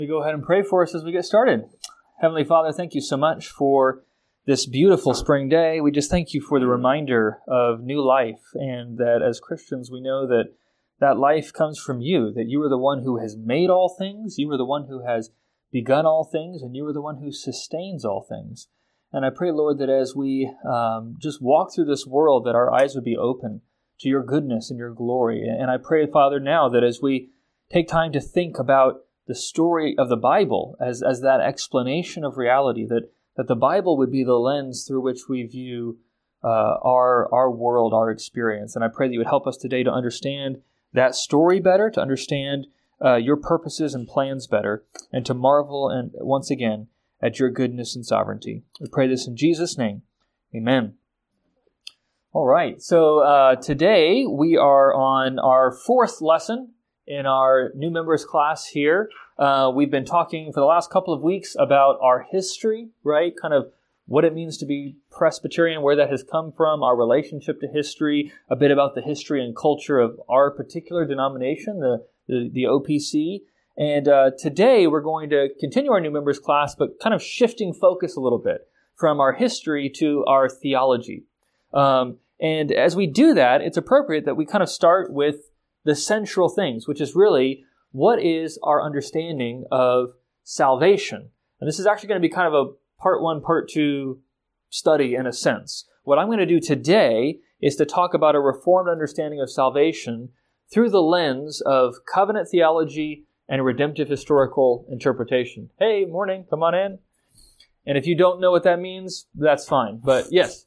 We go ahead and pray for us as we get started. Heavenly Father, thank you so much for this beautiful spring day. We just thank you for the reminder of new life, and that as Christians we know that that life comes from you, that you are the one who has made all things, you are the one who has begun all things, and you are the one who sustains all things. And I pray, Lord, that as we just walk through this world, that our eyes would be open to your goodness and your glory. And I pray, Father, now that as we take time to think about the story of the Bible as that explanation of reality, that the Bible would be the lens through which we view our world, our experience. And I pray that you would help us today to understand that story better, to understand your purposes and plans better, and to marvel and once again at your goodness and sovereignty. We pray this in Jesus' name. Amen. All right, so today we are on our fourth lesson in our new members class here. We've been talking for the last couple of weeks about our history, right? Kind of what it means to be Presbyterian, where that has come from, our relationship to history, a bit about the history and culture of our particular denomination, the OPC. And today we're going to continue our new members class, but kind of shifting focus a little bit from our history to our theology. And as we do that, it's appropriate that we kind of start with the central things, which is really what is our understanding of salvation. And this is actually going to be kind of a part one, part two study in a sense. What I'm going to do today is to talk about a reformed understanding of salvation through the lens of covenant theology and redemptive historical interpretation. Hey, morning, come on in. And if you don't know what that means, that's fine. But yes.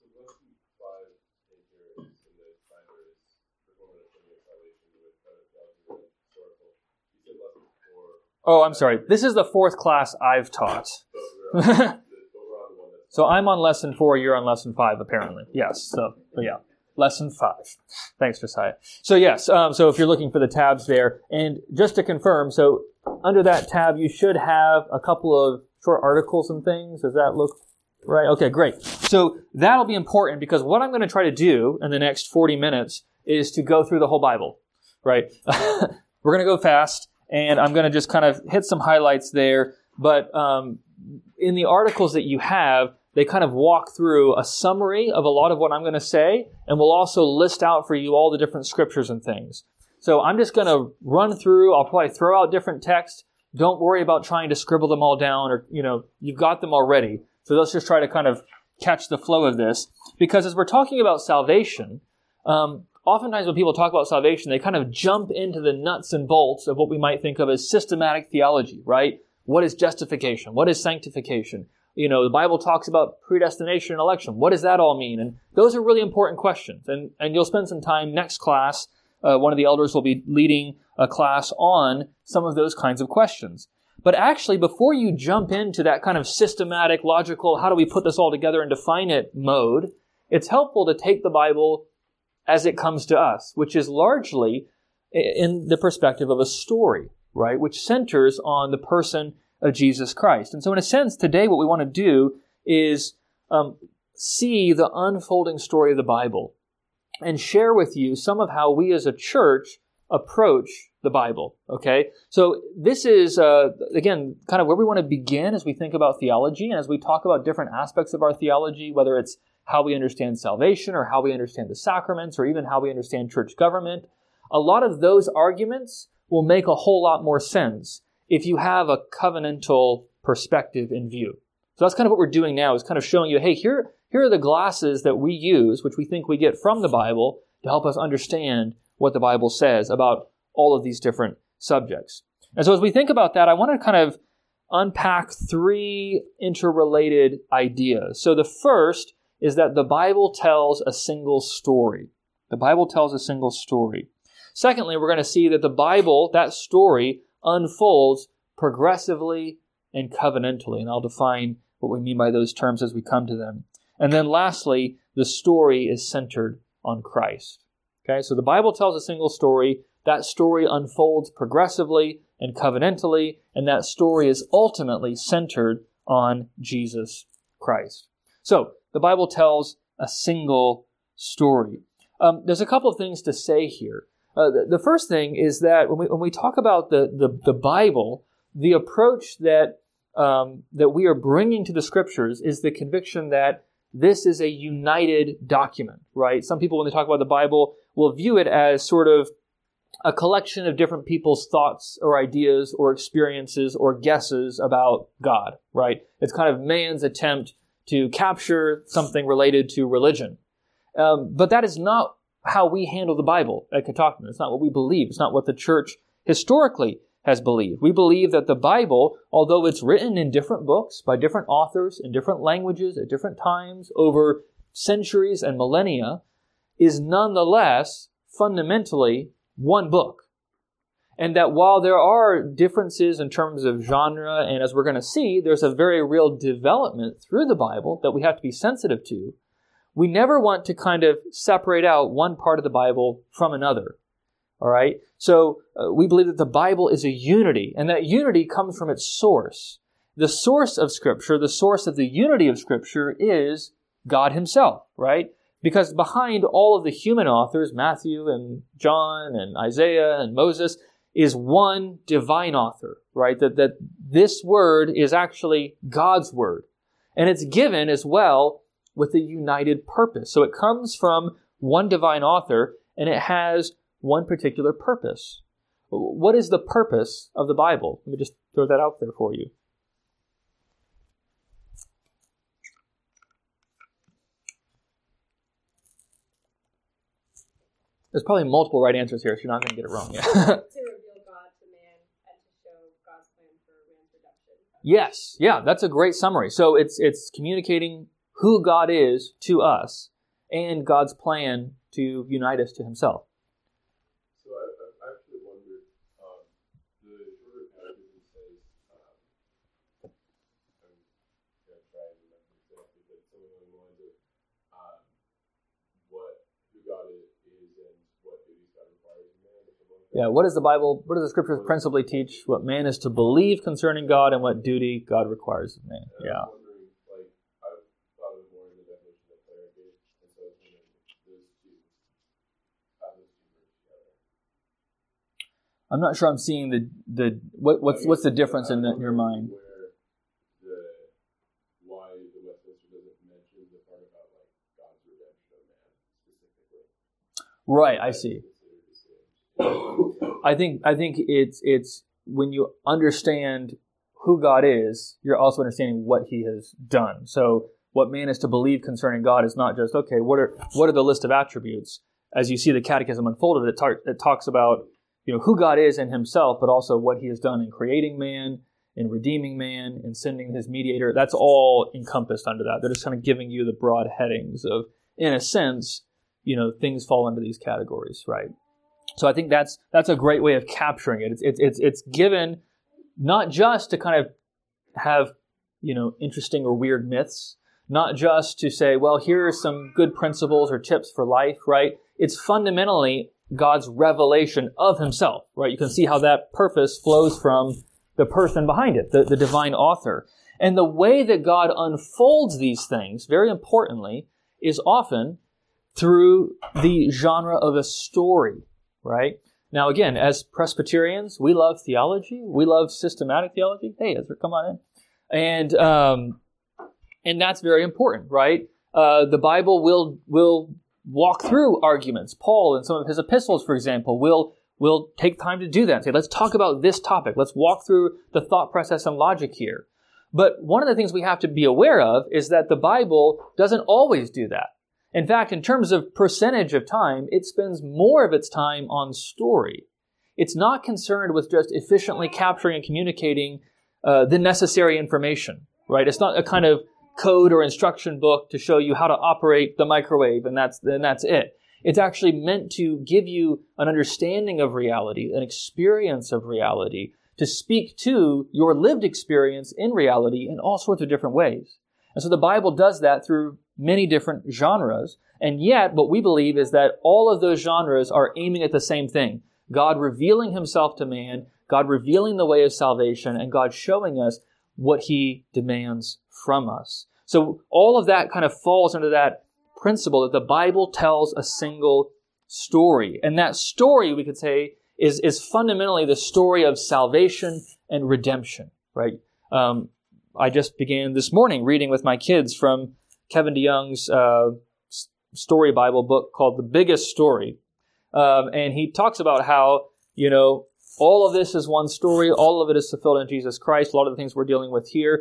Oh, I'm sorry. This is the fourth class I've taught. So I'm on lesson 4, you're on lesson 5, apparently. Yes, so yeah, lesson 5. Thanks, Josiah. So yes, so if you're looking for the tabs there, and just to confirm, so under that tab you should have a couple of short articles and things. Does that look right? Okay, great. So that'll be important because what I'm going to try to do in the next 40 minutes is to go through the whole Bible, right? We're going to go fast. And I'm going to just kind of hit some highlights there. But in the articles that you have, they kind of walk through a summary of a lot of what I'm going to say. And we'll also list out for you all the different scriptures and things. So I'm just going to run through. I'll probably throw out different texts. Don't worry about trying to scribble them all down or, you've got them already. So let's just try to kind of catch the flow of this. Because as we're talking about salvation, oftentimes when people talk about salvation, they kind of jump into the nuts and bolts of what we might think of as systematic theology, right? What is justification? What is sanctification? The Bible talks about predestination and election. What does that all mean? And those are really important questions. And you'll spend some time next class. One of the elders will be leading a class on some of those kinds of questions. But actually, before you jump into that kind of systematic, logical, how do we put this all together and define it mode, it's helpful to take the Bible as it comes to us, which is largely in the perspective of a story, right? Which centers on the person of Jesus Christ. And so in a sense, today what we want to do is see the unfolding story of the Bible and share with you some of how we as a church approach the Bible, okay? So this is, again, kind of where we want to begin as we think about theology and as we talk about different aspects of our theology, whether it's how we understand salvation or how we understand the sacraments or even how we understand church government. A lot of those arguments will make a whole lot more sense if you have a covenantal perspective in view. So that's kind of what we're doing now is kind of showing you, hey, here are the glasses that we use, which we think we get from the Bible to help us understand what the Bible says about all of these different subjects. And so as we think about that, I want to kind of unpack 3 interrelated ideas. So the first is that the Bible tells a single story. The Bible tells a single story. Secondly, we're going to see that the Bible, that story, unfolds progressively and covenantally. And I'll define what we mean by those terms as we come to them. And then lastly, the story is centered on Christ. Okay, so the Bible tells a single story. That story unfolds progressively and covenantally, and that story is ultimately centered on Jesus Christ. So, the Bible tells a single story. There's a couple of things to say here. The first thing is that when we talk about the Bible, the approach that we are bringing to the Scriptures is the conviction that this is a united document, right? Some people, when they talk about the Bible, will view it as sort of a collection of different people's thoughts or ideas or experiences or guesses about God, right? It's kind of man's attempt to capture something related to religion. But that is not how we handle the Bible at Catoctin. It's not what we believe. It's not what the church historically has believed. We believe that the Bible, although it's written in different books by different authors in different languages at different times over centuries and millennia, is nonetheless fundamentally one book. And that while there are differences in terms of genre, and as we're going to see, there's a very real development through the Bible that we have to be sensitive to, we never want to kind of separate out one part of the Bible from another. All right? So we believe that the Bible is a unity, and that unity comes from its source. The source of Scripture, the source of the unity of Scripture is God Himself, right? Because behind all of the human authors, Matthew and John and Isaiah and Moses, is one divine author, right? That this word is actually God's word. And it's given as well with a united purpose. So it comes from one divine author, and it has one particular purpose. What is the purpose of the Bible? Let me just throw that out there for you. There's probably multiple right answers here, so you're not going to get it wrong. Yeah. To reveal God to man and to show God's plan for man's redemption. Yes, yeah, that's a great summary. So it's communicating who God is to us and God's plan to unite us to Himself. So I actually wondered, the shorter catechism says, I'm going to try and remember exactly, but something along the lines of who God is and what duties God requires of man, or something like that. Yeah, what does the Scriptures principally teach? What man is to believe concerning God and what duty God requires of man. Yeah. I'm wondering, I thought of it more in the definition that Claire gave, and so I was wondering how those two work together. I'm not sure I'm seeing what's the difference in your mind? Why the Westminster doesn't mention the part about God's redemption of man specifically. Right, I see. I think it's when you understand who God is, you're also understanding what He has done. So what man is to believe concerning God is not just, okay, what are the list of attributes? As you see the catechism unfolded, it talks about who God is in Himself, but also what He has done in creating man, in redeeming man, in sending His mediator. That's all encompassed under that. They're just kind of giving you the broad headings of, in a sense, things fall into these categories, right? So I think that's a great way of capturing it. It's given not just to kind of have interesting or weird myths, not just to say, well, here are some good principles or tips for life, right? It's fundamentally God's revelation of Himself, right? You can see how that purpose flows from the person behind it, the divine author. And the way that God unfolds these things, very importantly, is often through the genre of a story, right? Now, again, as Presbyterians, we love theology. We love systematic theology. Hey, Ezra, come on in. And that's very important, right? The Bible will walk through arguments. Paul, in some of his epistles, for example, will take time to do that and say, let's talk about this topic. Let's walk through the thought process and logic here. But one of the things we have to be aware of is that the Bible doesn't always do that. In fact, in terms of percentage of time, it spends more of its time on story. It's not concerned with just efficiently capturing and communicating the necessary information, right? It's not a kind of code or instruction book to show you how to operate the microwave, and that's it. It's actually meant to give you an understanding of reality, an experience of reality, to speak to your lived experience in reality in all sorts of different ways. And so the Bible does that through many different genres, and yet what we believe is that all of those genres are aiming at the same thing. God revealing Himself to man, God revealing the way of salvation, and God showing us what He demands from us. So all of that kind of falls under that principle that the Bible tells a single story. And that story, we could say, is fundamentally the story of salvation and redemption, right? I just began this morning reading with my kids from Kevin DeYoung's story Bible book called The Biggest Story. And he talks about how, all of this is one story. All of it is fulfilled in Jesus Christ. A lot of the things we're dealing with here.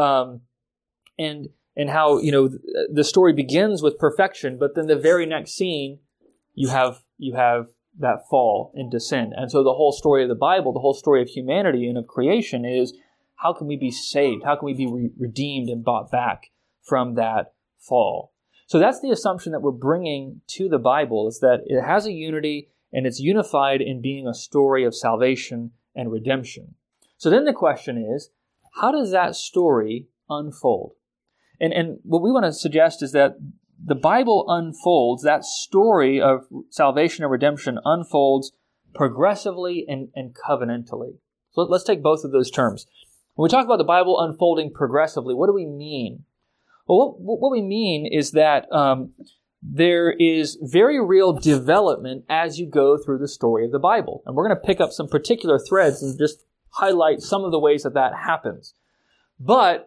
And how, the story begins with perfection, but then the very next scene, you have that fall into sin. And so the whole story of the Bible, the whole story of humanity and of creation is, how can we be saved? How can we be redeemed and bought back from that fall? So that's the assumption that we're bringing to the Bible, is that it has a unity and it's unified in being a story of salvation and redemption. So then the question is, how does that story unfold? And what we want to suggest is that the Bible unfolds, that story of salvation and redemption unfolds progressively and covenantally. So let's take both of those terms. When we talk about the Bible unfolding progressively, what do we mean? Well, what we mean is that there is very real development as you go through the story of the Bible. And we're going to pick up some particular threads and just highlight some of the ways that happens. But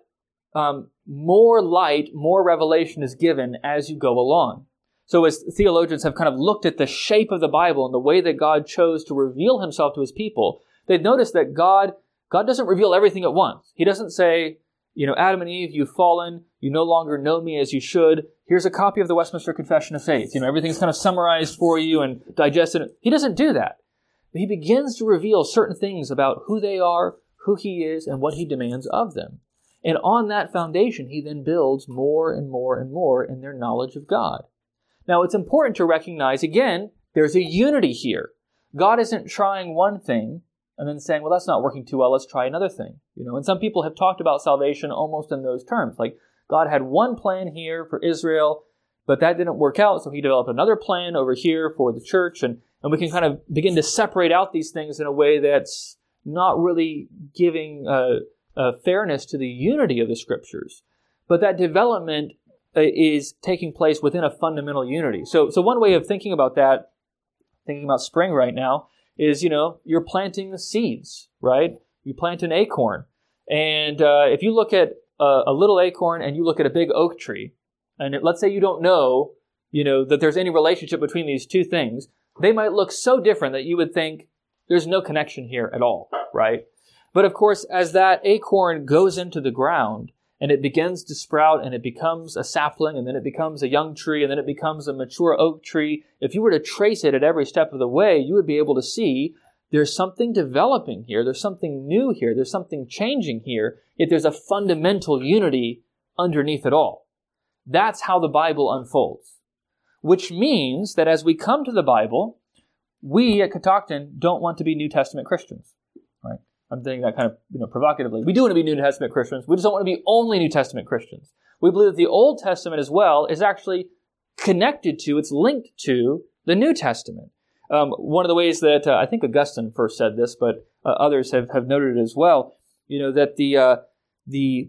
more light, more revelation is given as you go along. So as theologians have kind of looked at the shape of the Bible and the way that God chose to reveal himself to his people, they've noticed that God doesn't reveal everything at once. He doesn't say, Adam and Eve, you've fallen. You no longer know me as you should. Here's a copy of the Westminster Confession of Faith. Everything's kind of summarized for you and digested. He doesn't do that. He begins to reveal certain things about who they are, who he is, and what he demands of them. And on that foundation, he then builds more and more and more in their knowledge of God. Now, it's important to recognize, again, there's a unity here. God isn't trying one thing and then saying, well, that's not working too well, let's try another thing. And some people have talked about salvation almost in those terms. Like, God had one plan here for Israel, but that didn't work out, so he developed another plan over here for the church, and we can kind of begin to separate out these things in a way that's not really giving fairness to the unity of the Scriptures. But that development is taking place within a fundamental unity. So one way of thinking about that, thinking about spring right now, is, you're planting the seeds, right? You plant an acorn. And if you look at a little acorn and you look at a big oak tree, and let's say you don't know, that there's any relationship between these two things, they might look so different that you would think there's no connection here at all, right? But of course, as that acorn goes into the ground and it begins to sprout and it becomes a sapling and then it becomes a young tree and then it becomes a mature oak tree, if you were to trace it at every step of the way, you would be able to see there's something developing here, there's something new here, there's something changing here, yet there's a fundamental unity underneath it all. That's how the Bible unfolds. Which means that as we come to the Bible, we at Catoctin don't want to be New Testament Christians, right? I'm saying that kind of, provocatively. We do want to be New Testament Christians. We just don't want to be only New Testament Christians. We believe that the Old Testament as well is actually connected to, it's linked to the New Testament. One of the ways that, I think Augustine first said this, but others have noted it as well, that the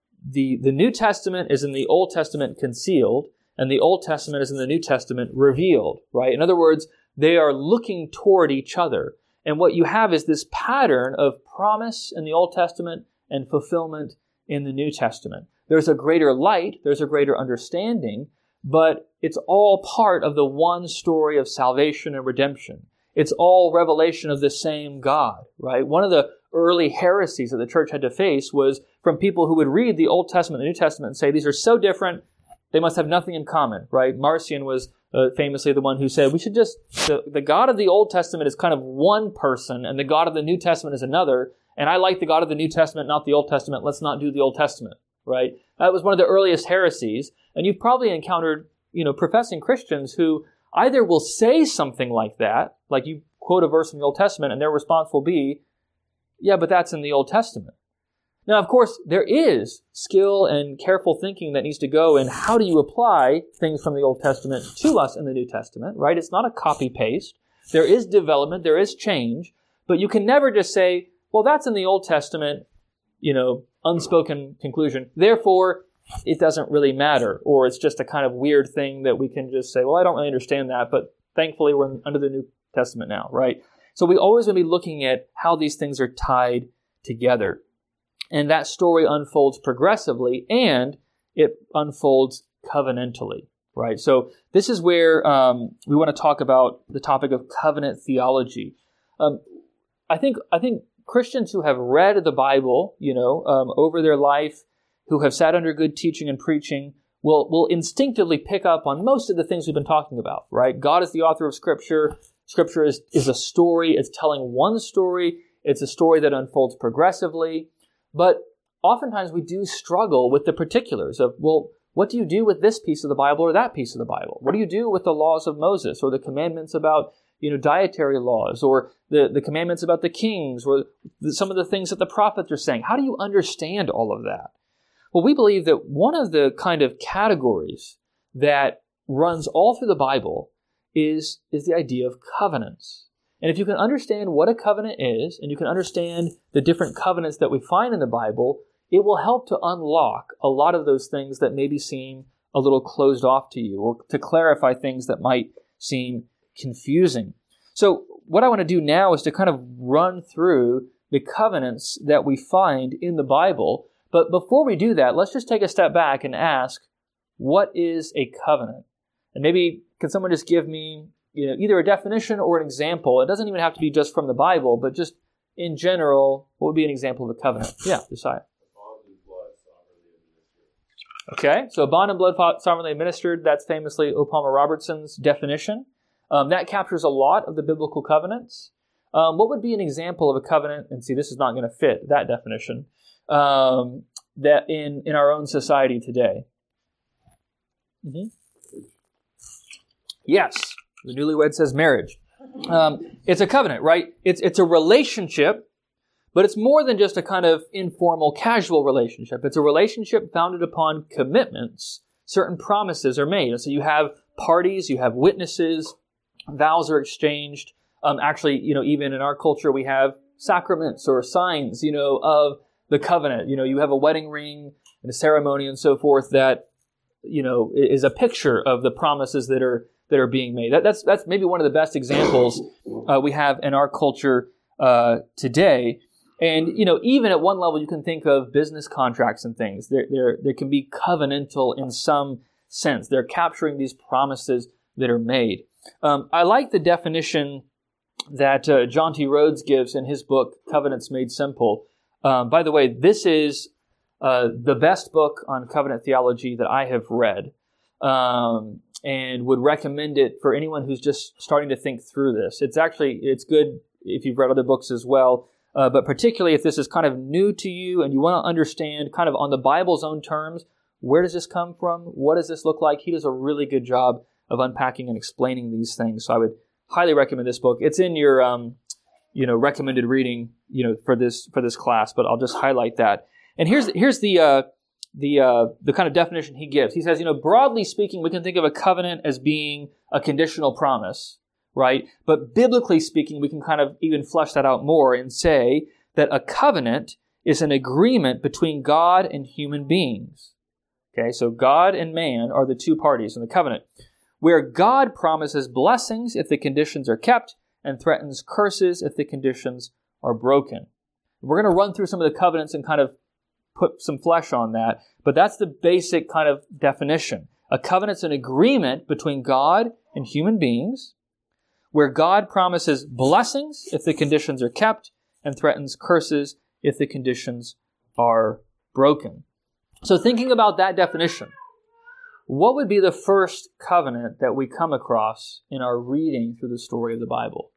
New Testament is in the Old Testament concealed, and the Old Testament is in the New Testament revealed, right? In other words, they are looking toward each other. And what you have is this pattern of promise in the Old Testament and fulfillment in the New Testament. There's a greater light, there's a greater understanding, but it's all part of the one story of salvation and redemption. It's all revelation of the same God, right? One of the early heresies that the church had to face was from people who would read the Old Testament and the New Testament and say, these are so different, they must have nothing in common, right? Marcion was famously the one who said, we should just, the God of the Old Testament is kind of one person, and the God of the New Testament is another, and I like the God of the New Testament, not the Old Testament, let's not do the Old Testament, right? That was one of the earliest heresies, and you've probably encountered, professing Christians who either will say something like that, like you quote a verse from the Old Testament, and their response will be, yeah, but that's in the Old Testament. Now, of course, there is skill and careful thinking that needs to go in how do you apply things from the Old Testament to us in the New Testament, right? It's not a copy-paste. There is development, there is change, but you can never just say, well, that's in the Old Testament, unspoken conclusion. Therefore, it doesn't really matter, or it's just a kind of weird thing that we can just say, well, I don't really understand that, but thankfully we're under the New Testament now, right? So we always want to be looking at how these things are tied together. And that story unfolds progressively, and it unfolds covenantally, right? So this is where we want to talk about the topic of covenant theology. I think Christians who have read the Bible, over their life, who have sat under good teaching and preaching, will instinctively pick up on most of the things we've been talking about, right? God is the author of Scripture. Scripture is a story. It's telling one story. It's a story that unfolds progressively. But oftentimes we do struggle with the particulars of, well, what do you do with this piece of the Bible or that piece of the Bible? What do you do with the laws of Moses or the commandments about, dietary laws or the commandments about the kings or some of the things that the prophets are saying? How do you understand all of that? Well, we believe that one of the kind of categories that runs all through the Bible is the idea of covenants. And if you can understand what a covenant is, and you can understand the different covenants that we find in the Bible, it will help to unlock a lot of those things that maybe seem a little closed off to you, or to clarify things that might seem confusing. So what I want to do now is to kind of run through the covenants that we find in the Bible. But before we do that, let's just take a step back and ask, what is a covenant? And maybe can someone just give me either a definition or an example? It doesn't even have to be just from the Bible, but just in general, what would be an example of a covenant? Yeah, Josiah. Okay, so bond and blood sovereignly administered, that's famously O. Palmer Robertson's definition. That captures a lot of the biblical covenants. What would be an example of a covenant? And see, this is not going to fit that definition. That in our own society today. Mm-hmm. Yes, the newlywed says marriage. It's a covenant, right? It's a relationship, but it's more than just a kind of informal, casual relationship. It's a relationship founded upon commitments. Certain promises are made. And so you have parties, you have witnesses, vows are exchanged. Actually, even in our culture, we have sacraments or signs, of the covenant. You have a wedding ring and a ceremony and so forth that, is a picture of the promises that are being made. That's maybe one of the best examples we have in our culture today. And, even at one level, you can think of business contracts and things. There can be covenantal in some sense. They're capturing these promises that are made. I like the definition that John T. Rhodes gives in his book, Covenants Made Simple. By the way, this is the best book on covenant theology that I have read, and would recommend it for anyone who's just starting to think through this. It's good if you've read other books as well, but particularly if this is kind of new to you and you want to understand kind of on the Bible's own terms, where does this come from? What does this look like? He does a really good job of unpacking and explaining these things. So I would highly recommend this book. It's in your recommended reading, for this class, but I'll just highlight that. And here's the kind of definition he gives. He says, broadly speaking, we can think of a covenant as being a conditional promise, right? But biblically speaking, we can kind of even flesh that out more and say that a covenant is an agreement between God and human beings. Okay, so God and man are the two parties in the covenant, where God promises blessings if the conditions are kept and threatens curses if the conditions are broken. We're going to run through some of the covenants and kind of put some flesh on that, but that's the basic kind of definition. A covenant's an agreement between God and human beings, where God promises blessings if the conditions are kept and threatens curses if the conditions are broken. So thinking about that definition, what would be the first covenant that we come across in our reading through the story of the Bible?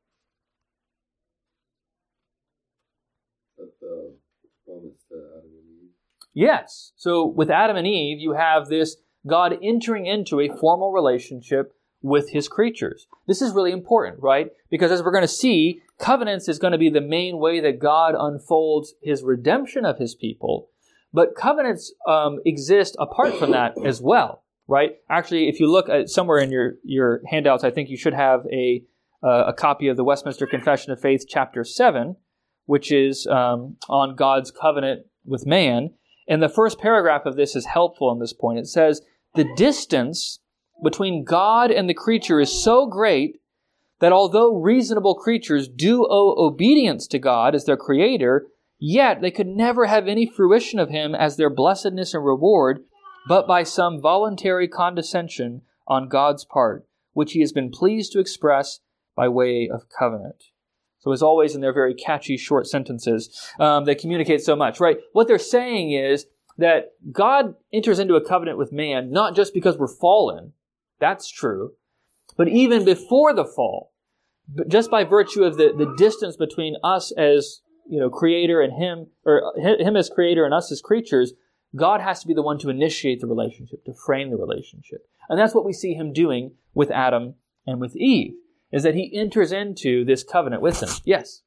The promise to Adam and Eve. Yes. So with Adam and Eve, you have this God entering into a formal relationship with his creatures. This is really important, right? Because as we're going to see, covenants is going to be the main way that God unfolds his redemption of his people. But covenants exist apart from that as well, right? Actually, if you look at somewhere in your handouts, I think you should have a copy of the Westminster Confession of Faith, chapter 7, which is on God's covenant with man. And the first paragraph of this is helpful on this point. It says, the distance between God and the creature is so great that although reasonable creatures do owe obedience to God as their creator, Yet they could never have any fruition of him as their blessedness and reward, but by some voluntary condescension on God's part, which he has been pleased to express by way of covenant. So as always in their very catchy short sentences, they communicate so much, right? What they're saying is that God enters into a covenant with man, not just because we're fallen, that's true, but even before the fall, but just by virtue of the distance between us as creator and him, or him as creator and us as creatures, God has to be the one to initiate the relationship, to frame the relationship. And that's what we see him doing with Adam and with Eve, is that he enters into this covenant with them. Yes?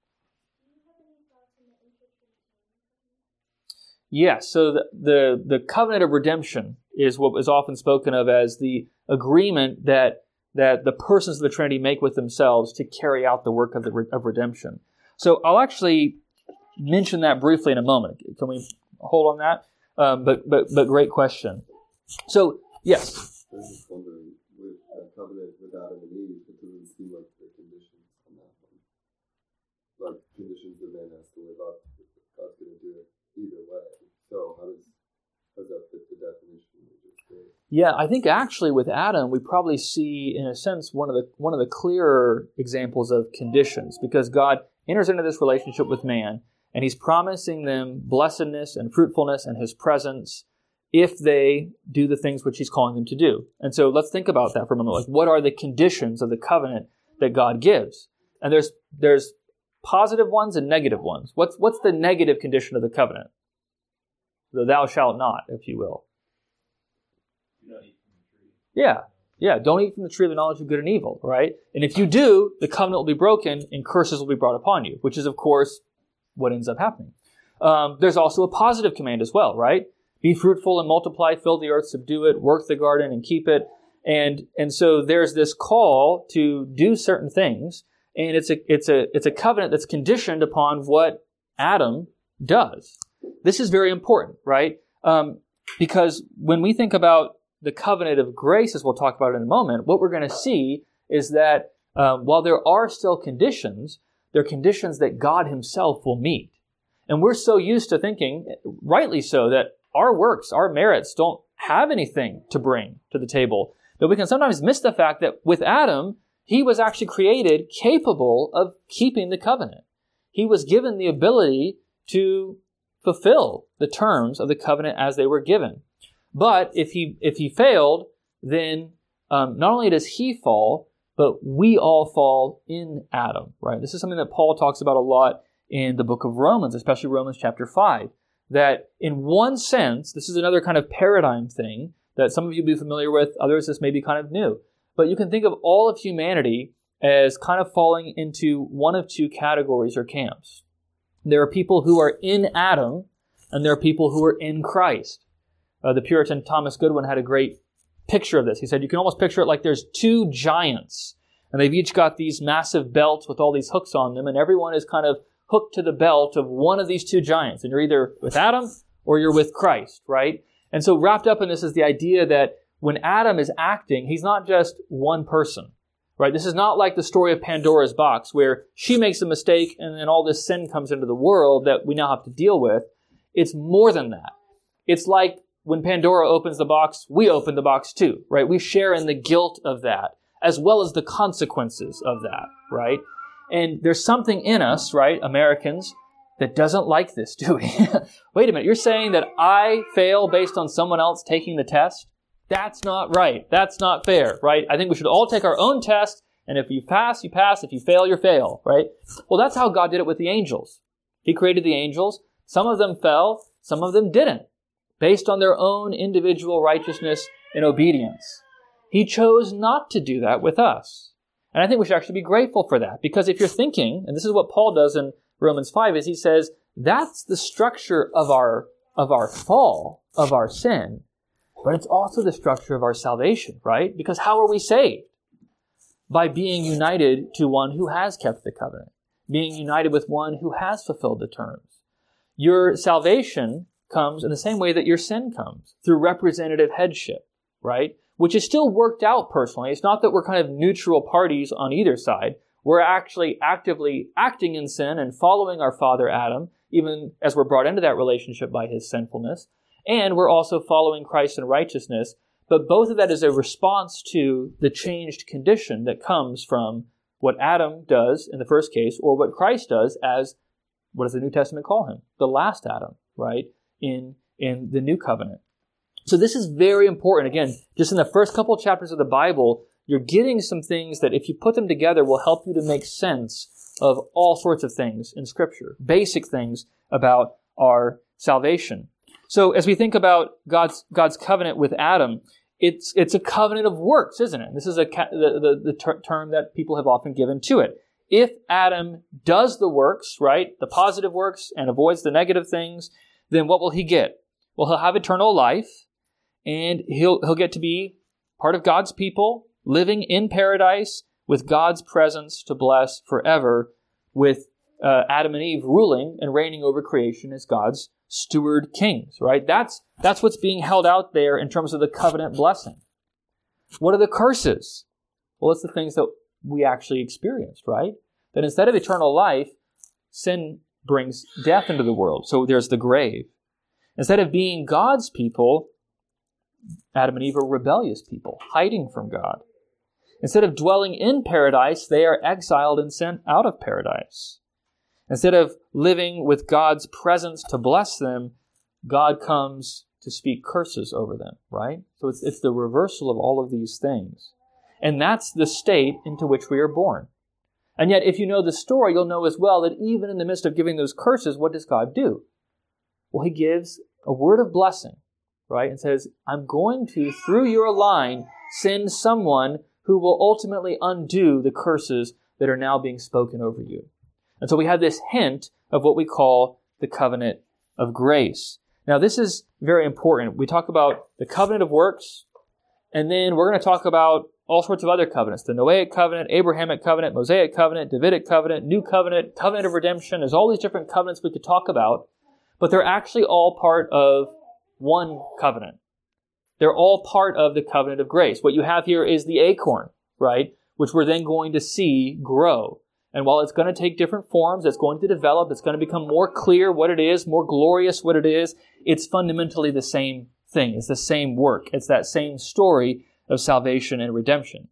Yes, so the covenant of redemption is what is often spoken of as the agreement that the persons of the Trinity make with themselves to carry out the work of redemption. So I'll actually mention that briefly in a moment. Can we hold on that? But great question. So, yes? I was just wondering, with a covenant with Adam and Eve, it doesn't seem like there are conditions on that one. Like conditions that man has to live up to. God's going to do it either way. So how does that fit the definition we just gave? Yeah, I think actually with Adam, we probably see, in a sense, one of the clearer examples of conditions, because God enters into this relationship with man, and he's promising them blessedness and fruitfulness and his presence if they do the things which he's calling them to do. And so let's think about that for a moment. Like, what are the conditions of the covenant that God gives? And there's positive ones and negative ones. What's the negative condition of the covenant? The thou shalt not, if you will. Do not eat from the tree. Yeah, don't eat from the tree of the knowledge of good and evil, right? And if you do, the covenant will be broken and curses will be brought upon you, which is, of course, what ends up happening. There's also a positive command as well, right? Be fruitful and multiply, fill the earth, subdue it, work the garden and keep it. And so there's this call to do certain things, and it's a covenant that's conditioned upon what Adam does. This is very important, right? Because when we think about the covenant of grace, as we'll talk about in a moment, what we're going to see is that while there are still conditions, they're conditions that God himself will meet. And we're so used to thinking, rightly so, that our works, our merits don't have anything to bring to the table. But we can sometimes miss the fact that with Adam, he was actually created capable of keeping the covenant. He was given the ability to fulfill the terms of the covenant as they were given. But if he failed, then not only does he fall, but we all fall in Adam, right? This is something that Paul talks about a lot in the book of Romans, especially Romans chapter 5, that in one sense, this is another kind of paradigm thing that some of you will be familiar with, others this may be kind of new. But you can think of all of humanity as kind of falling into one of two categories or camps. There are people who are in Adam, and there are people who are in Christ. The Puritan Thomas Goodwin had a great picture of this. He said, you can almost picture it like there's two giants, and they've each got these massive belts with all these hooks on them, and everyone is kind of hooked to the belt of one of these two giants. And you're either with Adam or you're with Christ, right? And so wrapped up in this is the idea that when Adam is acting, he's not just one person, right? This is not like the story of Pandora's box where she makes a mistake and then all this sin comes into the world that we now have to deal with. It's more than that. It's like when Pandora opens the box, we open the box too, right? We share in the guilt of that as well as the consequences of that, right? And there's something in us, right, Americans, that doesn't like this, do we? Wait a minute, you're saying that I fail based on someone else taking the test? That's not right. That's not fair, right? I think we should all take our own test, and if you pass, you pass. If you fail, you fail, right? Well, that's how God did it with the angels. He created the angels. Some of them fell, some of them didn't, based on their own individual righteousness and obedience. He chose not to do that with us. And I think we should actually be grateful for that, because if you're thinking, and this is what Paul does in Romans 5, is he says, that's the structure of our fall, of our sin, but it's also the structure of our salvation, right? Because how are we saved? By being united to one who has kept the covenant, being united with one who has fulfilled the terms. Your salvation comes in the same way that your sin comes, through representative headship, right? Which is still worked out personally. It's not that we're kind of neutral parties on either side. We're actually actively acting in sin and following our father Adam even as we're brought into that relationship by his sinfulness. And we're also following Christ in righteousness. But both of that is a response to the changed condition that comes from what Adam does in the first case, or what Christ does as, what does the New Testament call him? The last Adam, right? In the new covenant. So this is very important. Again, just in the first couple of chapters of the Bible, you're getting some things that if you put them together will help you to make sense of all sorts of things in Scripture. Basic things about our salvation. So as we think about God's covenant with Adam, it's a covenant of works, isn't it? This is the term that people have often given to it. If Adam does the works, right, the positive works, and avoids the negative things, then what will he get? Well, he'll have eternal life, and he'll get to be part of God's people, living in paradise with God's presence to bless forever, with Adam and Eve ruling and reigning over creation as God's steward kings, right? That's what's being held out there in terms of the covenant blessing. What are the curses? Well, it's the things that we actually experienced, right? That instead of eternal life, sin brings death into the world. So there's the grave. Instead of being God's people, Adam and Eve are rebellious people, hiding from God. Instead of dwelling in paradise, they are exiled and sent out of paradise. Instead of living with God's presence to bless them, God comes to speak curses over them, right? So it's the reversal of all of these things. And that's the state into which we are born. And yet, if you know the story, you'll know as well that even in the midst of giving those curses, what does God do? Well, he gives a word of blessing, right? And says, I'm going to, through your line, send someone who will ultimately undo the curses that are now being spoken over you. And so we have this hint of what we call the covenant of grace. Now, this is very important. We talk about the covenant of works, and then we're going to talk about all sorts of other covenants. The Noahic covenant, Abrahamic covenant, Mosaic covenant, Davidic covenant, New covenant, covenant of redemption. There's all these different covenants we could talk about, but they're actually all part of one covenant. They're all part of the covenant of grace. What you have here is the acorn, right? Which we're then going to see grow. And while it's going to take different forms, it's going to develop, it's going to become more clear what it is, more glorious what it is, it's fundamentally the same thing. It's the same work. It's that same story of salvation and redemption.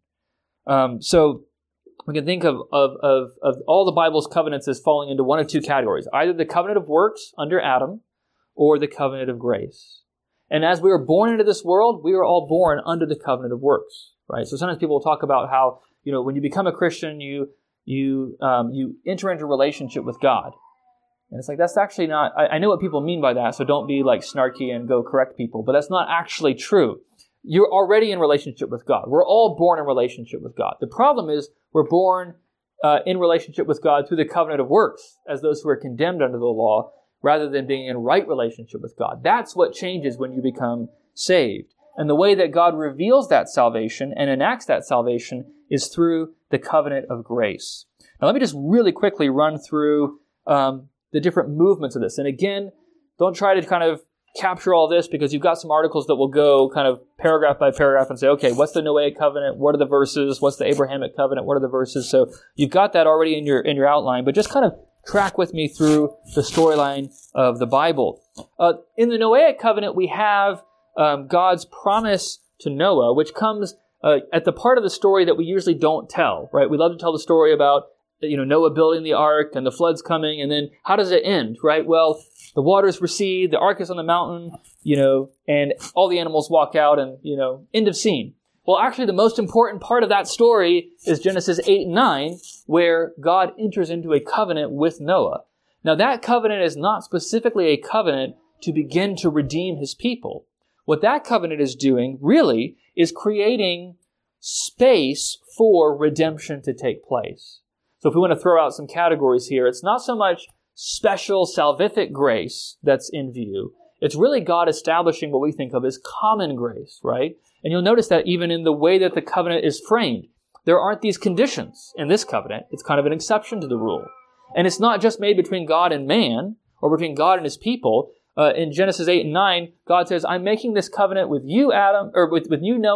So we can think of all the Bible's covenants as falling into one of two categories. Either the covenant of works under Adam or the covenant of grace. And as we were born into this world, we were all born under the covenant of works, right? So sometimes people will talk about how, when you become a Christian, you enter into a relationship with God. And it's like, that's actually not, I know what people mean by that, so don't be like snarky and go correct people, but that's not actually true. You're already in relationship with God. We're all born in relationship with God. The problem is we're born in relationship with God through the covenant of works as those who are condemned under the law, rather than being in right relationship with God. That's what changes when you become saved. And the way that God reveals that salvation and enacts that salvation is through the covenant of grace. Now let me just really quickly run through the different movements of this. And again, don't try to kind of capture all this, because you've got some articles that will go kind of paragraph by paragraph and say, okay, what's the Noahic covenant? What are the verses? What's the Abrahamic covenant? What are the verses? So you've got that already in your outline, but just kind of track with me through the storyline of the Bible. In the Noahic covenant, we have God's promise to Noah, which comes at the part of the story that we usually don't tell, right? We love to tell the story about Noah building the ark and the flood's coming, and then how does it end, right? Well, the waters recede, the ark is on the mountain, and all the animals walk out, and, end of scene. Well, actually, the most important part of that story is Genesis 8 and 9, where God enters into a covenant with Noah. Now, that covenant is not specifically a covenant to begin to redeem his people. What that covenant is doing, really, is creating space for redemption to take place. So if we want to throw out some categories here, it's not so much special salvific grace that's in view. It's really God establishing what we think of as common grace, right? And you'll notice that even in the way that the covenant is framed, there aren't these conditions in this covenant. It's kind of an exception to the rule. And it's not just made between God and man, or between God and his people. In Genesis 8 and 9, God says, I'm making this covenant with you, Adam, or with you, Noah,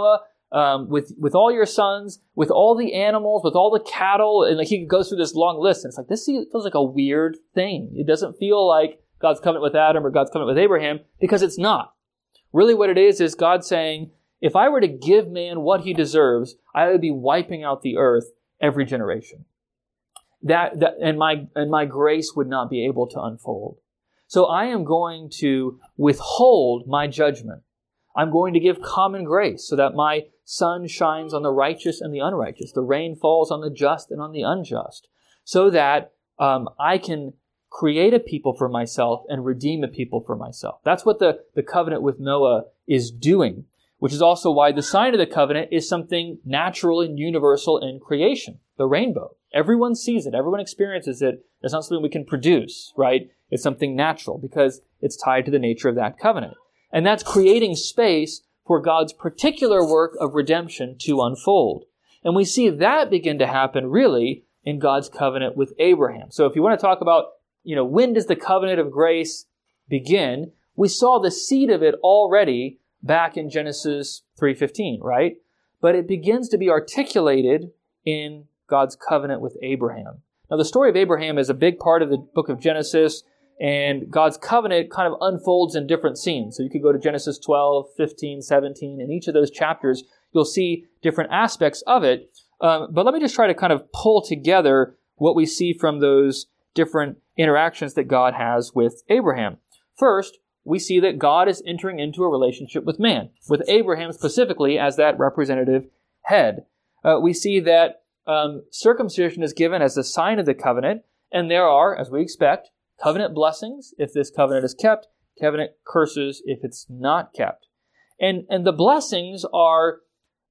with all your sons, with all the animals, with all the cattle, and like he goes through this long list, and it's like, this feels like a weird thing. It doesn't feel like God's covenant with Adam or God's covenant with Abraham, because it's not. Really what it is God saying, if I were to give man what he deserves, I would be wiping out the earth every generation. And my grace would not be able to unfold. So I am going to withhold my judgment. I'm going to give common grace so that my sun shines on the righteous and the unrighteous. The rain falls on the just and on the unjust, so that I can create a people for myself and redeem a people for myself. That's what the covenant with Noah is doing, which is also why the sign of the covenant is something natural and universal in creation, the rainbow. Everyone sees it. Everyone experiences it. It's not something we can produce, right? It's something natural because it's tied to the nature of that covenant. And that's creating space for God's particular work of redemption to unfold. And we see that begin to happen really in God's covenant with Abraham. So if you want to talk about, when does the covenant of grace begin? We saw the seed of it already back in Genesis 3:15, right? But it begins to be articulated in God's covenant with Abraham. Now, the story of Abraham is a big part of the book of Genesis, and God's covenant kind of unfolds in different scenes. So you could go to Genesis 12, 15, 17. In each of those chapters, you'll see different aspects of it. But let me just try to kind of pull together what we see from those different interactions that God has with Abraham. First, we see that God is entering into a relationship with man, with Abraham specifically as that representative head. We see that circumcision is given as a sign of the covenant, and there are, as we expect, covenant blessings if this covenant is kept, covenant curses if it's not kept. And the blessings are,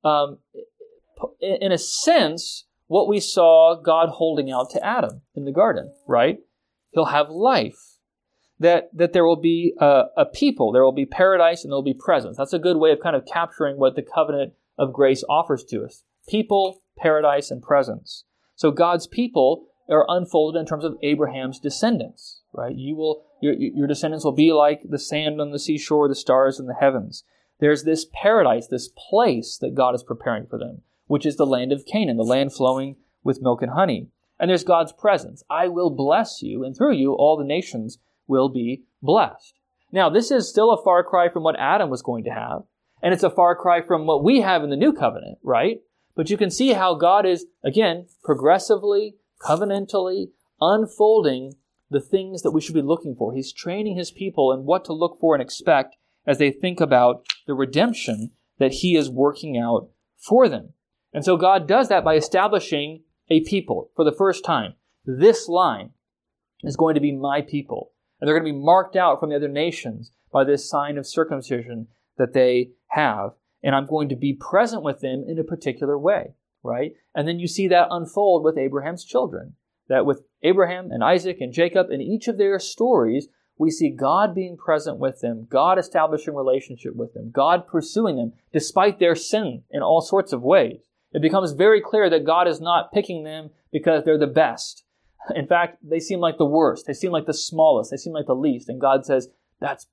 in a sense, what we saw God holding out to Adam in the garden, right? He'll have life. That there will be a people, there will be paradise, and there will be presence. That's a good way of kind of capturing what the covenant of grace offers to us. People, paradise, and presence. So God's people are unfolded in terms of Abraham's descendants, right? Your descendants will be like the sand on the seashore, the stars in the heavens. There's this paradise, this place that God is preparing for them, which is the land of Canaan, the land flowing with milk and honey. And there's God's presence. I will bless you, and through you all the nations will be blessed. Now, this is still a far cry from what Adam was going to have, and it's a far cry from what we have in the new covenant, right? But you can see how God is, again, progressively, covenantally unfolding the things that we should be looking for. He's training his people in what to look for and expect as they think about the redemption that he is working out for them. And so God does that by establishing a people for the first time. This line is going to be my people. And they're going to be marked out from the other nations by this sign of circumcision that they have. And I'm going to be present with them in a particular way, right? And then you see that unfold with Abraham's children. That with Abraham and Isaac and Jacob, in each of their stories, we see God being present with them, God establishing relationship with them, God pursuing them despite their sin in all sorts of ways. It becomes very clear that God is not picking them because they're the best. In fact, they seem like the worst. They seem like the smallest. They seem like the least. And God says, that's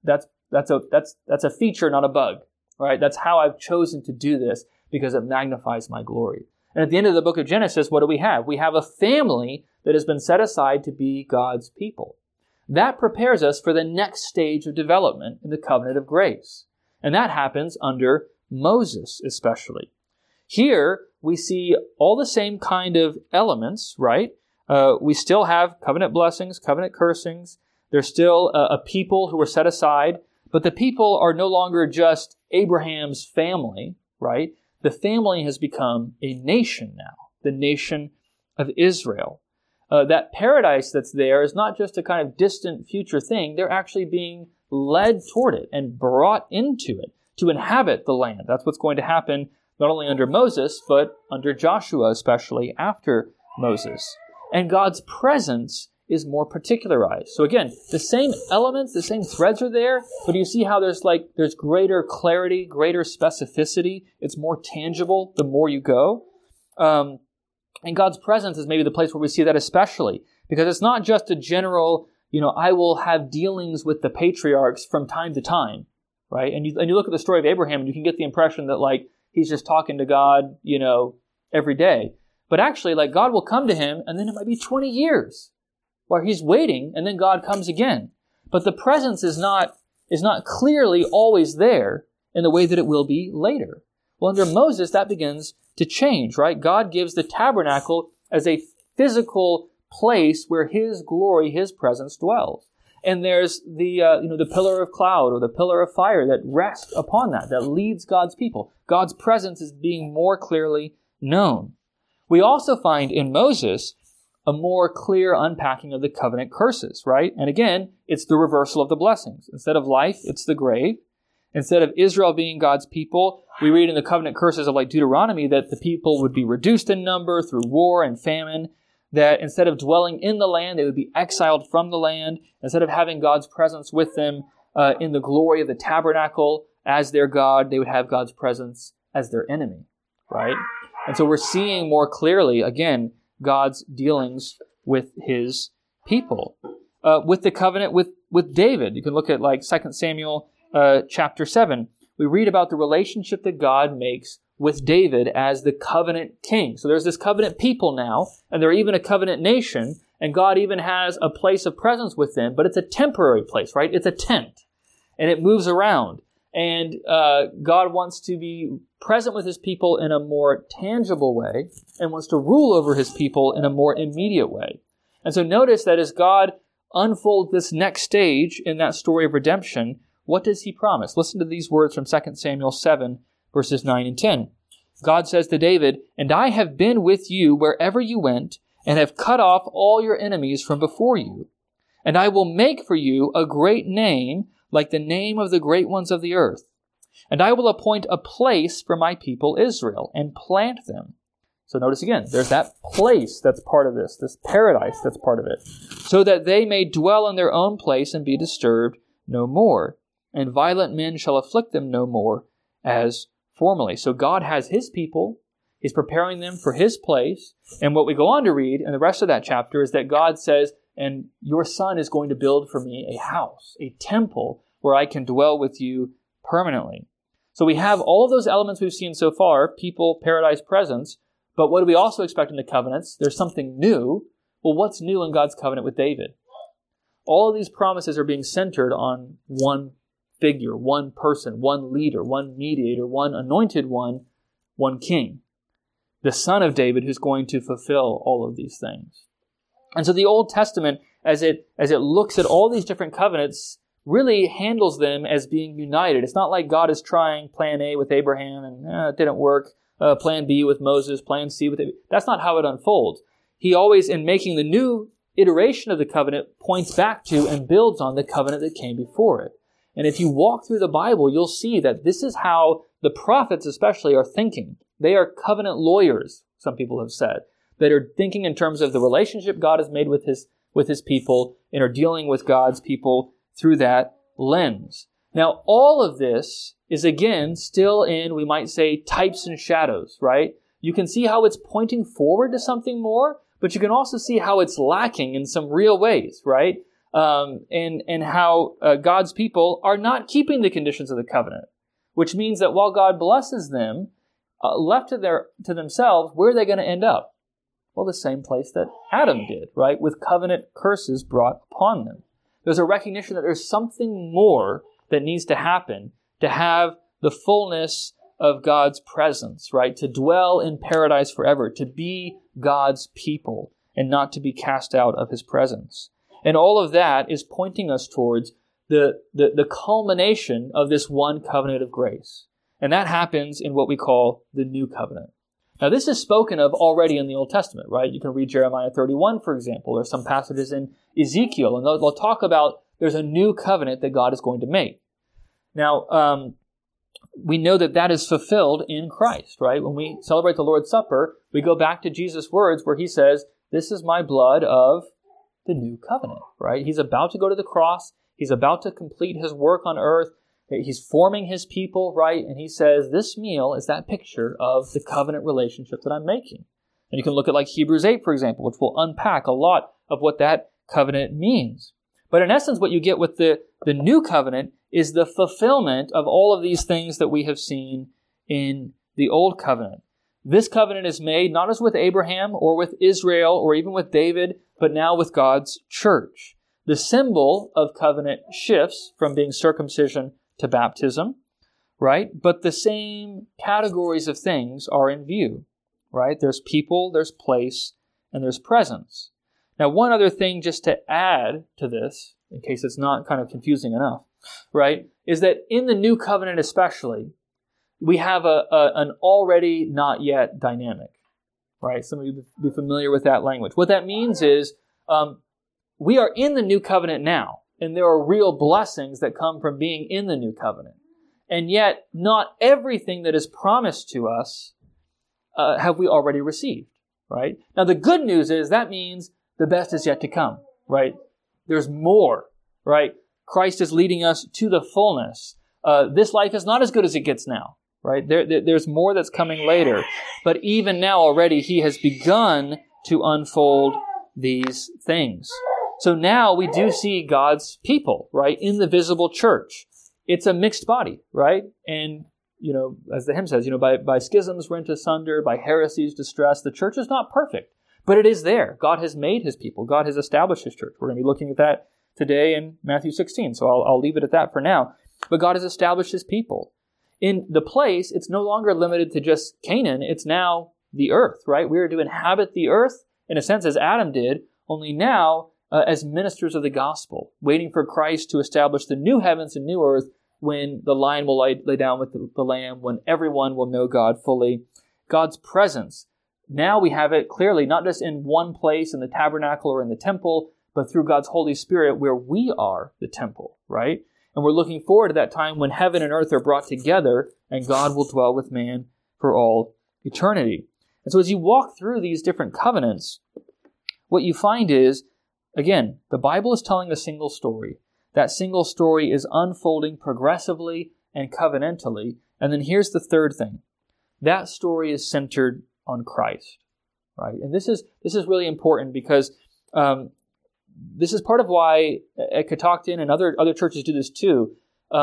a feature, not a bug. Right? That's how I've chosen to do this because it magnifies my glory. And at the end of the book of Genesis, what do we have? We have a family that has been set aside to be God's people. That prepares us for the next stage of development in the covenant of grace. And that happens under Moses especially. Here, we see all the same kind of elements, right? We still have covenant blessings, covenant cursings. There's still a people who are set aside, but the people are no longer just Abraham's family, right? The family has become a nation now, the nation of Israel. That paradise that's there is not just a kind of distant future thing. They're actually being led toward it and brought into it to inhabit the land. That's what's going to happen not only under Moses, but under Joshua, especially after Moses. And God's presence is more particularized. So again, the same elements, the same threads are there, but you see how there's greater clarity, greater specificity. It's more tangible the more you go. And God's presence is maybe the place where we see that especially, because it's not just a general, I will have dealings with the patriarchs from time to time, right? And you look at the story of Abraham and you can get the impression that he's just talking to God, every day. But actually, like, God will come to him, and then it might be 20 years where he's waiting, and then God comes again. But the presence is not clearly always there in the way that it will be later. Well, under Moses, that begins to change, right? God gives the tabernacle as a physical place where his glory, his presence dwells. And there's the pillar of cloud or the pillar of fire that rests upon that leads God's people. God's presence is being more clearly known. We also find in Moses a more clear unpacking of the covenant curses, right? And again, it's the reversal of the blessings. Instead of life, it's the grave. Instead of Israel being God's people, we read in the covenant curses of like Deuteronomy that the people would be reduced in number through war and famine, that instead of dwelling in the land, they would be exiled from the land. Instead of having God's presence with them in the glory of the tabernacle as their God, they would have God's presence as their enemy, right? And so we're seeing more clearly, again, God's dealings with his people. With the covenant with David, you can look at like 2 Samuel chapter 7. We read about the relationship that God makes with David as the covenant king. So there's this covenant people now, and they're even a covenant nation, and God even has a place of presence with them, but it's a temporary place, right? It's a tent, and it moves around. And God wants to be present with his people in a more tangible way and wants to rule over his people in a more immediate way. And so notice that as God unfolds this next stage in that story of redemption, what does he promise? Listen to these words from 2 Samuel 7, verses 9 and 10. God says to David, "And I have been with you wherever you went, and have cut off all your enemies from before you. And I will make for you a great name, like the name of the great ones of the earth. And I will appoint a place for my people Israel, and plant them." So notice again, there's that place that's part of this paradise that's part of it. "So that they may dwell in their own place and be disturbed no more. And violent men shall afflict them no more as formerly." So God has his people. He's preparing them for his place. And what we go on to read in the rest of that chapter is that God says, "And your son is going to build for me a house, a temple, where I can dwell with you permanently." So we have all of those elements we've seen so far, people, paradise, presence. But what do we also expect in the covenants? There's something new. Well, what's new in God's covenant with David? All of these promises are being centered on one figure, one person, one leader, one mediator, one anointed one king. The son of David who's going to fulfill all of these things. And so the Old Testament, as it looks at all these different covenants, really handles them as being united. It's not like God is trying plan A with Abraham and it didn't work, plan B with Moses, plan C with Abraham. That's not how it unfolds. He always, in making the new iteration of the covenant, points back to and builds on the covenant that came before it. And if you walk through the Bible, you'll see that this is how the prophets especially are thinking. They are covenant lawyers, some people have said, that are thinking in terms of the relationship God has made with his people and are dealing with God's people through that lens. Now, all of this is, again, still in, we might say, types and shadows, right? You can see how it's pointing forward to something more, but you can also see how it's lacking in some real ways, right? And how God's people are not keeping the conditions of the covenant, which means that while God blesses them, left to themselves, where are they going to end up? Well, the same place that Adam did, right? With covenant curses brought upon them. There's a recognition that there's something more that needs to happen to have the fullness of God's presence, right? To dwell in paradise forever, to be God's people and not to be cast out of his presence. And all of that is pointing us towards the culmination of this one covenant of grace. And that happens in what we call the new covenant. Now, this is spoken of already in the Old Testament, right? You can read Jeremiah 31, for example, or some passages in Ezekiel, and they'll talk about there's a new covenant that God is going to make. Now, we know that is fulfilled in Christ, right? When we celebrate the Lord's Supper, we go back to Jesus' words where he says, "This is my blood of the new covenant," right? He's about to go to the cross. He's about to complete his work on earth. He's forming his people, right? And he says, this meal is that picture of the covenant relationship that I'm making. And you can look at like Hebrews 8, for example, which will unpack a lot of what that covenant means. But in essence, what you get with the new covenant is the fulfillment of all of these things that we have seen in the Old Covenant. This covenant is made not as with Abraham or with Israel or even with David, but now with God's church. The symbol of covenant shifts from being circumcision to baptism, right? But the same categories of things are in view, right? There's people, there's place, and there's presence. Now, one other thing just to add to this, in case it's not kind of confusing enough, right, is that in the new covenant especially, we have an already not yet dynamic, right? Some of you will be familiar with that language. What that means is we are in the new covenant now, and there are real blessings that come from being in the new covenant. And yet, not everything that is promised to us have we already received, right? Now, the good news is that means the best is yet to come, right? There's more, right? Christ is leading us to the fullness. This life is not as good as it gets now, right? There's more that's coming later. But even now already, He has begun to unfold these things. So now we do see God's people, right, in the visible church. It's a mixed body, right? And, as the hymn says, by schisms rent asunder, by heresies distressed, the church is not perfect. But it is there. God has made His people. God has established His church. We're going to be looking at that today in Matthew 16. So I'll leave it at that for now. But God has established His people. In the place, it's no longer limited to just Canaan. It's now the earth, right? We are to inhabit the earth, in a sense, as Adam did, only now as ministers of the gospel, waiting for Christ to establish the new heavens and new earth when the lion will lay down with the lamb, when everyone will know God fully. God's presence. Now we have it clearly, not just in one place in the tabernacle or in the temple, but through God's Holy Spirit where we are the temple, right? And we're looking forward to that time when heaven and earth are brought together and God will dwell with man for all eternity. And so as you walk through these different covenants, what you find is, again, the Bible is telling a single story. That single story is unfolding progressively and covenantally. And then here's the third thing. That story is centered on Christ, right? And this is really important because this is part of why at Catoctin and other churches do this too.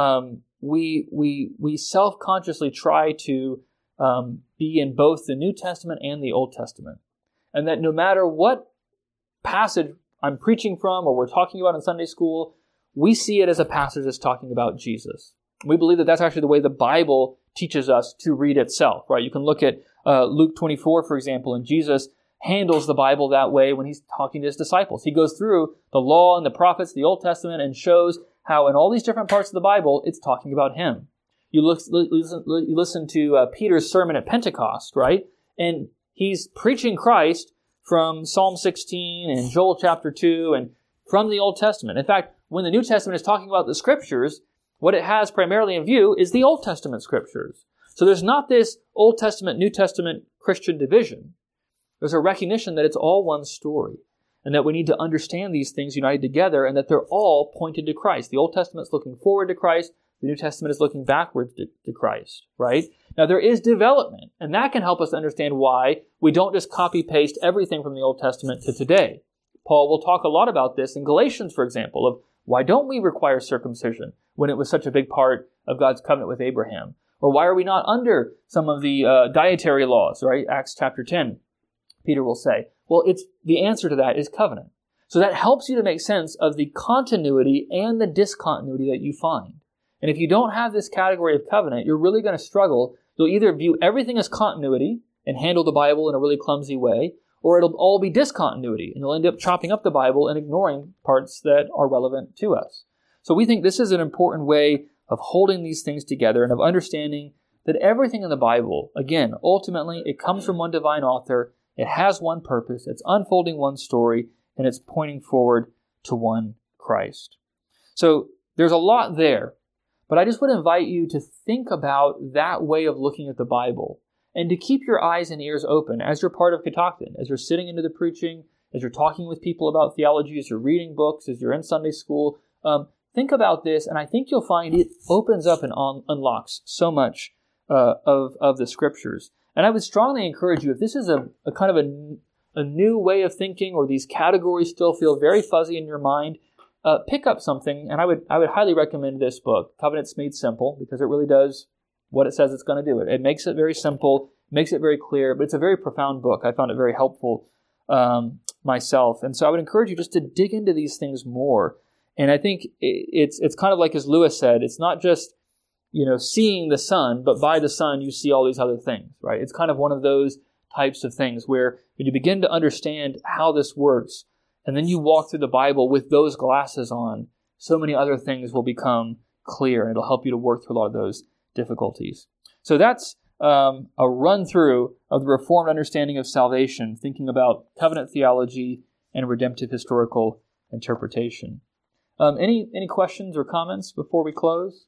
We self-consciously try to be in both the New Testament and the Old Testament, and that no matter what passage I'm preaching from or we're talking about in Sunday school, we see it as a passage that's talking about Jesus. We believe that that's actually the way the Bible teaches us to read itself, right? You can look at Luke 24, for example, and Jesus handles the Bible that way when He's talking to His disciples. He goes through the law and the prophets, the Old Testament, and shows how in all these different parts of the Bible, it's talking about Him. You listen to Peter's sermon at Pentecost, right? And he's preaching Christ from Psalm 16 and Joel chapter 2 and from the Old Testament. In fact, when the New Testament is talking about the Scriptures, what it has primarily in view is the Old Testament Scriptures. So there's not this Old Testament, New Testament Christian division. There's a recognition that it's all one story and that we need to understand these things united together and that they're all pointed to Christ. The Old Testament's looking forward to Christ. The New Testament is looking backwards to Christ, right? Now, there is development, and that can help us understand why we don't just copy-paste everything from the Old Testament to today. Paul will talk a lot about this in Galatians, for example, of why don't we require circumcision when it was such a big part of God's covenant with Abraham? Or why are we not under some of the dietary laws, right? Acts chapter 10, Peter will say. Well, the answer to that is covenant. So that helps you to make sense of the continuity and the discontinuity that you find. And if you don't have this category of covenant, you're really going to struggle. You'll either view everything as continuity and handle the Bible in a really clumsy way, or it'll all be discontinuity, and you'll end up chopping up the Bible and ignoring parts that are relevant to us. So we think this is an important way of holding these things together and of understanding that everything in the Bible, again, ultimately, it comes from one divine author, it has one purpose, it's unfolding one story, and it's pointing forward to one Christ. So there's a lot there, but I just would invite you to think about that way of looking at the Bible and to keep your eyes and ears open as you're part of Catoctin, as you're sitting into the preaching, as you're talking with people about theology, as you're reading books, as you're in Sunday school. Think about this, and I think you'll find it opens up and unlocks so much of the Scriptures. And I would strongly encourage you, if this is a kind of a new way of thinking, or these categories still feel very fuzzy in your mind, pick up something, and I would highly recommend this book, Covenants Made Simple, because it really does what it says it's going to do. It makes it very simple, makes it very clear, but it's a very profound book. I found it very helpful myself. And so I would encourage you just to dig into these things more. And I think it's kind of like, as Lewis said, it's not just, seeing the sun, but by the sun you see all these other things, right? It's kind of one of those types of things where when you begin to understand how this works, and then you walk through the Bible with those glasses on, so many other things will become clear, and it'll help you to work through a lot of those difficulties. So that's a run-through of the Reformed understanding of salvation, thinking about covenant theology and redemptive historical interpretation. Any questions or comments before we close?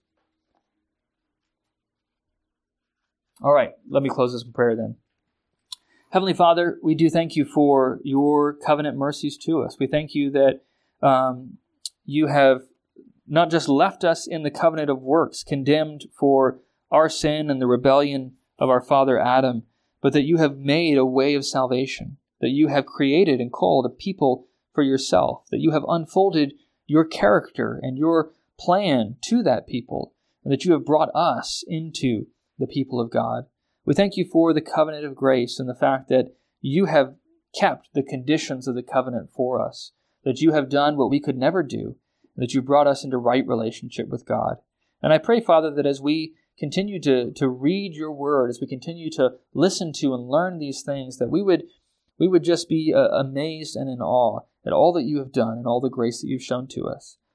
All right, let me close this in prayer then. Heavenly Father, we do thank you for your covenant mercies to us. We thank you that you have not just left us in the covenant of works, condemned for our sin and the rebellion of our father Adam, but that you have made a way of salvation, that you have created and called a people for yourself, that you have unfolded your character and your plan to that people, and that you have brought us into the people of God. We thank you for the covenant of grace and the fact that you have kept the conditions of the covenant for us, that you have done what we could never do, and that you brought us into right relationship with God. And I pray, Father, that as we continue to read your word, as we continue to listen to and learn these things, that we would just be amazed and in awe at all that you have done and all the grace that you've shown to us.